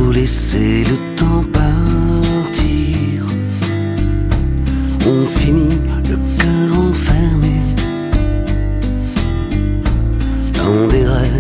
faut laisser le temps partir. On finit le cœur enfermé dans des rêves